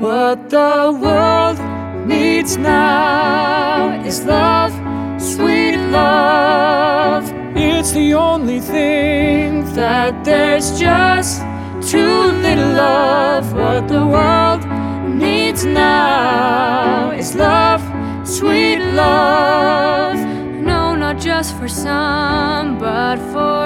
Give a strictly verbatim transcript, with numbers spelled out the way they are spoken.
What the world needs now is love, sweet love. It's the only thing that there's just too little of. What the world needs now is love, sweet love. No, not just for some, but for